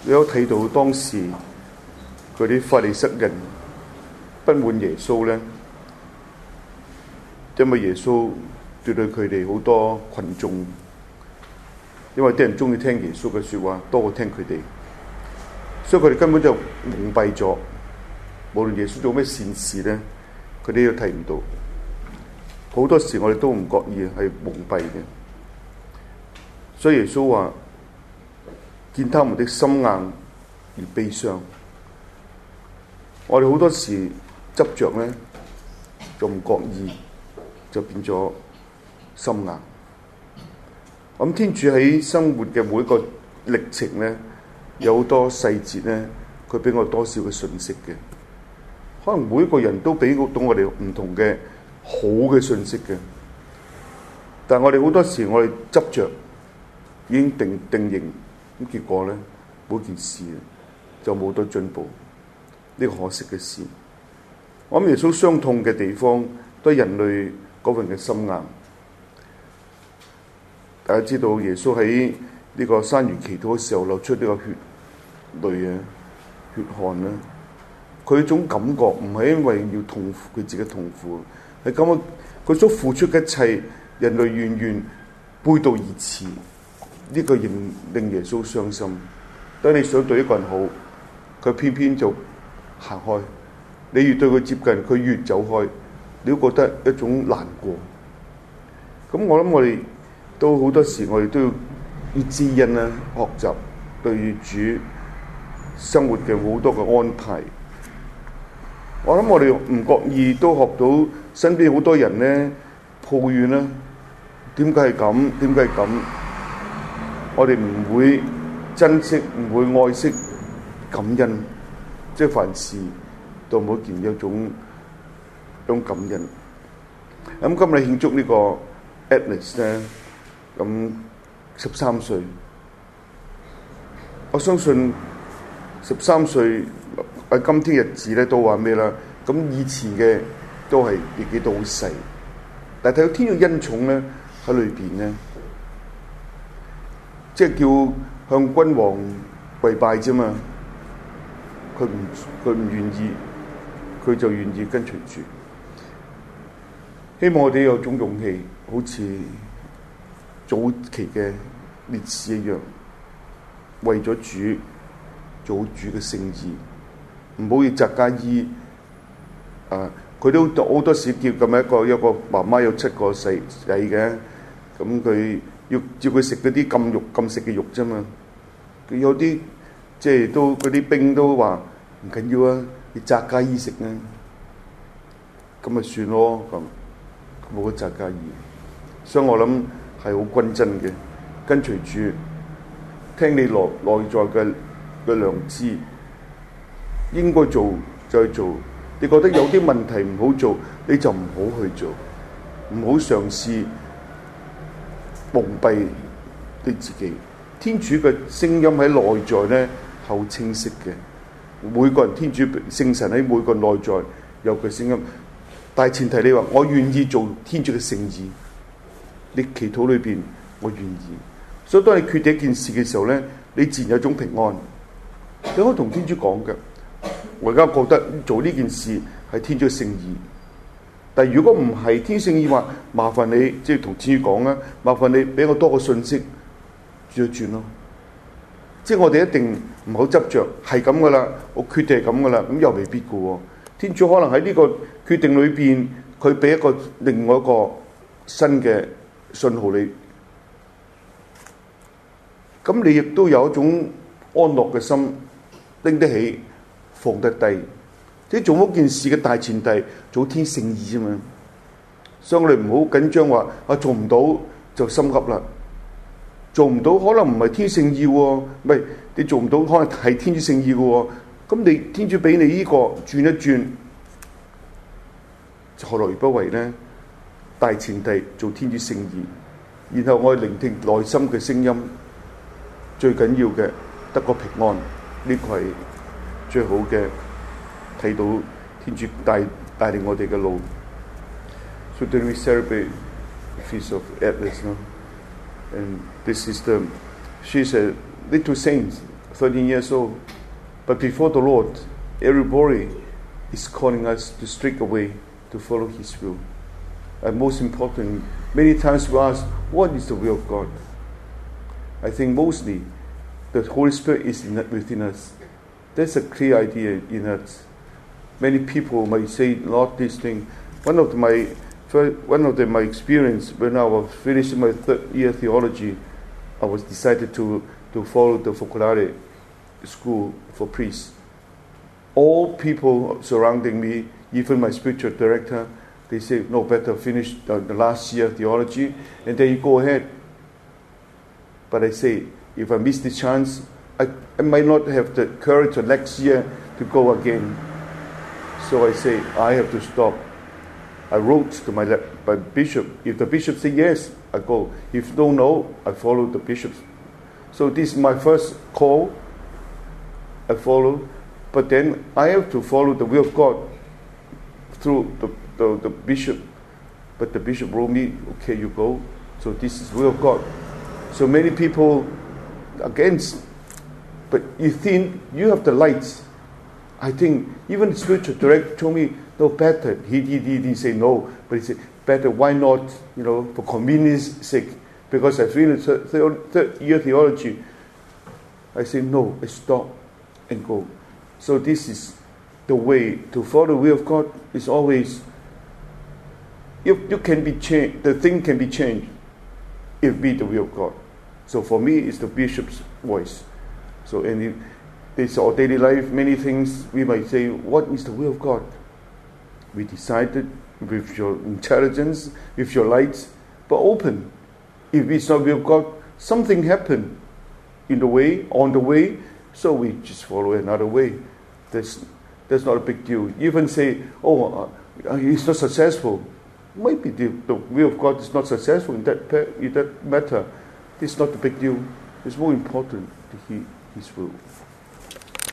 你有睇到當時嗰啲法利賽人不滿耶穌咧，因為耶穌對佢哋好多群眾，因為啲人中意聽耶穌嘅説話多過聽佢哋，所以佢哋根本就蒙蔽咗。無論耶穌做咩善事咧，佢哋都睇唔到。好多時我哋都唔覺意係蒙蔽嘅，所以耶穌話：見他們的心硬而悲傷。我哋好多時執着咧，就唔覺意就變咗心硬。咁天主喺生活嘅每一個歷程咧，有好多細節咧，佢俾我多少嘅信息嘅。可能每一個人都俾到我哋唔同嘅好嘅信息嘅，但係我哋好多時我哋執着已經定型，咁結果咧，每件事就冇得進步，呢個可惜嘅事。我諗耶穌傷痛嘅地方都係人類嗰份嘅心硬。大家知道耶穌喺呢個山園祈禱嘅時候流出呢個血淚啊、血汗啦。佢種感覺唔係因為要痛苦佢自己痛苦，係咁啊！佢所付出嘅一切，人類遠遠背道而馳，呢個令耶穌傷心。當你想對一個人好，佢偏偏就行開；你越對佢接近，佢越走開，你都覺得一種難過。咁我諗我哋都好多時，我哋都要知恩啦，學習對主生活嘅好多嘅安排。我諗我哋唔覺意都學到身邊好多人咧抱怨啦，點解係咁？點解係咁？我哋唔會珍惜，唔會愛惜感恩，即係凡事到每一件有種感恩。咁今日慶祝呢個 Agnes 咧，咁13歲，我相信13歲。喺今天日子咧都話咩啦？咁以前嘅都係年紀都好細，但係睇到天主恩寵咧喺裏邊咧，即係叫向君王跪拜啫嘛。佢唔願意，佢就願意跟隨住。希望我哋有種勇氣，好似早期嘅烈士一樣，為咗主做主嘅聖意。唔好要扎加依佢都好多時叫咁一個媽媽有7個細仔嘅，咁佢要叫佢食嗰啲禁食嘅肉啫嘛。佢有啲即係都嗰啲兵都話唔緊要啊，你扎加依食啊，咁咪算咯，咁冇得扎加依。所以我諗係好均真嘅，跟隨住聽你內在嘅良知。應該做就去做，你覺得有啲問題唔好做，你就唔好去做，唔好嘗試蒙蔽你自己。天主嘅聲音喺內在咧係好清晰嘅，每個人天主聖神喺每個內在有佢聲音，但係前提你話我願意做天主嘅聖意，你祈禱裏邊我願意。所以當你決定一件事嘅時候咧，你自然有種平安，你可以同天主講嘅。我而家覺得做呢件事係天主嘅聖意，但係如果唔係天主聖意話，麻煩你即係同天主講啦，麻煩你俾我多個信息轉一轉咯。即係我哋一定唔好執着係咁噶啦，我決定係咁噶啦，咁又未必噶喎。天主可能喺呢個決定裏邊，佢俾另外一個新嘅信號你，咁你亦都有一種安樂嘅心，拎得起。放得低，即係做嗰件事嘅大前提，做天聖意啫嘛。所以我哋唔好緊張話做唔到就心急啦。做唔到可能唔係天聖意喎，唔係你做唔到可能係天主聖意嘅喎。咁你天主俾你呢個轉一轉，何樂而不為呢？大前提做天主聖意，然後我哋聆聽內心嘅聲音，最緊要嘅得個平安，呢個係最好嘅，睇到天主帶領我哋嘅路。So then we celebrate the feast of Agnes, no? And this is she's a little saint, 13 years old. But before the Lord, everybody is calling us to straight away to follow His will. And most important, many times we ask, what is the will of God? I think mostly the Holy Spirit is within us. There's a clear idea in us. Many people might say, Lord, this thing. One of my experience when I was finishing my third year theology, I was decided to follow the Focolare school for priests. All people surrounding me, even my spiritual director, they say, no, better finish the last year theology, and then you go ahead. But I say, if I miss the chance, I might not have the courage the next year to go again. So I say, I have to stop. I wrote to my bishop. If the bishop says yes, I go. If no, I follow the bishop. So this is my first call. I follow. But then I have to follow the will of God through the bishop. But the bishop wrote me, okay, you go. So this is the will of God. So many people against. But you think you have the light. I think even the spiritual director told me, no, better. He didn't say no, but he said, better, why not, for convenience sake? Because I feel it's third year theology. I say, no, I stop and go. So this is the way to follow the will of God. Is always, you can be changed, the thing can be changed if it be the will of God. So for me, it's the bishop's voice. So in this our daily life, many things we might say, what is the will of God? We decided with your intelligence, with your light, but open. If it's not the will of God, something happened on the way, so we just follow another way. That's not a big deal. Even say, he's not successful. Maybe the will of God is not successful in that matter. It's not a big deal. It's more important to hear His will.